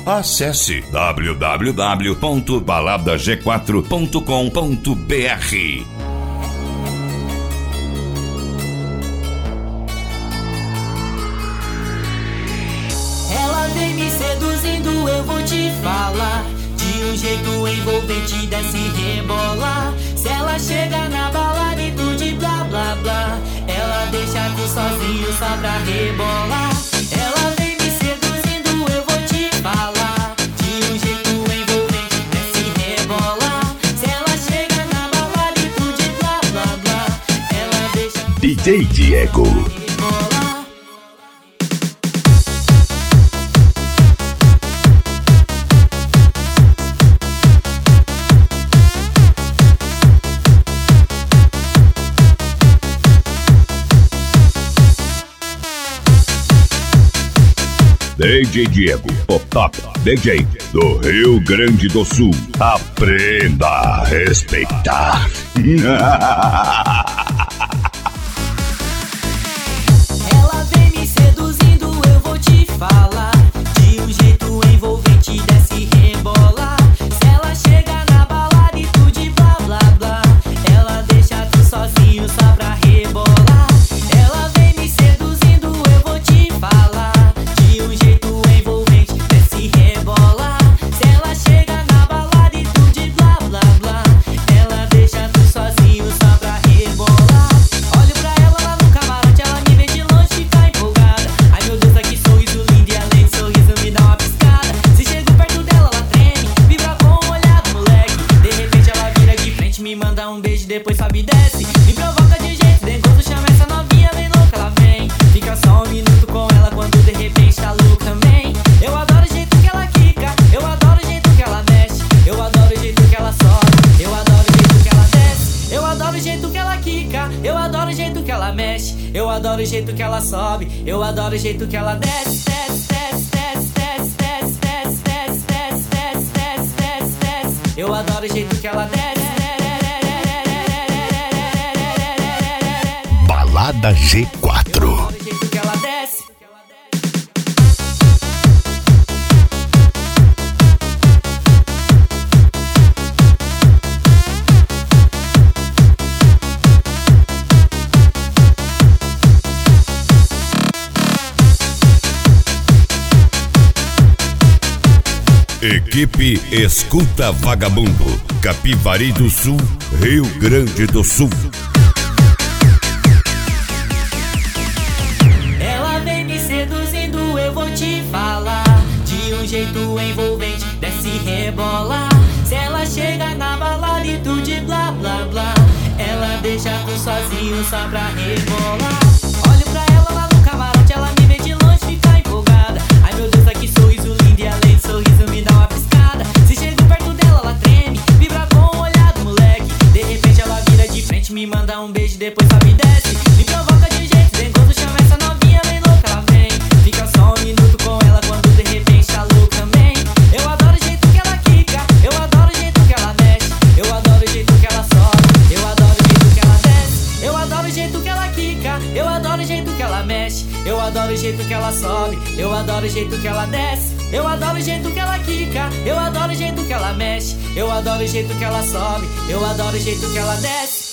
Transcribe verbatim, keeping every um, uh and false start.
Acesse w w w ponto balada g quatro ponto com ponto b r. Ela vem me seduzindo, eu vou te falar. De um jeito envolvente, desce e rebola. Se ela chega na balada e tu de blá blá blá, ela deixa tu sozinho só pra rebolar. Ela vem me seduzindo, eu vou te falar. De um jeito envolvente, desce e rebola. Se ela chega na balada e tu de blá blá blá, ela deixa tu D J Diego. rebolar. D J Diego, o top D J do Rio Grande do Sul. Aprenda a respeitar. Ela vem me seduzindo, eu vou te falar. De um jeito envolvente, desce e rebola. Se ela chega na balada e tu de blá blá blá, ela deixa tu sozinho só pra rebolar. Ela vem me seduzindo, eu vou te falar. De um jeito envolvente, desce e rebola. Se ela chega na balada e tu de blá blá blá, ela deixa tu sozinho só pra rebolar. Olho pra ela lá no camarote, ela me vê de longe e fica empolgada. Ai meu Deus, que sorriso lindo, e além de sorriso me dá uma piscada. Se chego perto dela, ela treme, vibra com o olhar do moleque. De repente ela vira de frente, me manda um beijo, depois sobe e desce. Me provoca de jeito, dengoso, chama essa novinha, vem louca, ela vem. Fica só um minuto com ela quando de repente tá louco também. Eu adoro o jeito que ela quica, eu adoro o jeito que ela mexe, eu adoro o jeito que ela sobe, eu adoro o jeito que ela desce. Eu adoro o jeito que ela quica, eu adoro o jeito que ela mexe, eu adoro o jeito que ela sobe, eu adoro o jeito que ela desce, desce, desce, desce, desce, desce, desce, desce, desce, desce, desce, desce. Eu adoro o jeito que ela desce. Balada G quatro. Eu adoro o jeito que ela desce. Equipe Escuta Vagabundo, Capivari do Sul, Rio Grande do Sul. Ela vem me seduzindo, eu vou te falar. De um jeito envolvente, desce e rebola. Se ela chega na balada e tu de blá blá blá, ela deixa tu sozinho só pra rebolar. Olho pra ela lá no camarote, ela me vê de longe e fica empolgada. Ai meu Deus, que sorriso lindo, e além de sorriso me dá uma piscada. Se chego perto dela, ela treme, vibra com o olhar do moleque. De repente ela vira de frente, me manda um beijo, depois sobe e desce. Me provoca de jeito, dengoso, chama essa novinha, vem louca, ela vem. Fica só um minuto com ela quando de repente tá louco também. Eu adoro o jeito que ela quica, eu adoro o jeito que ela mexe, eu adoro o jeito que ela sobe, eu adoro o jeito que ela desce. Eu adoro o jeito que ela quica, eu adoro o jeito que ela mexe, eu adoro o jeito que ela sobe, eu adoro o jeito que ela desce. Eu adoro o jeito que ela quica, eu adoro o jeito que ela mexe, eu adoro o jeito que ela sobe, eu adoro o jeito que ela desce.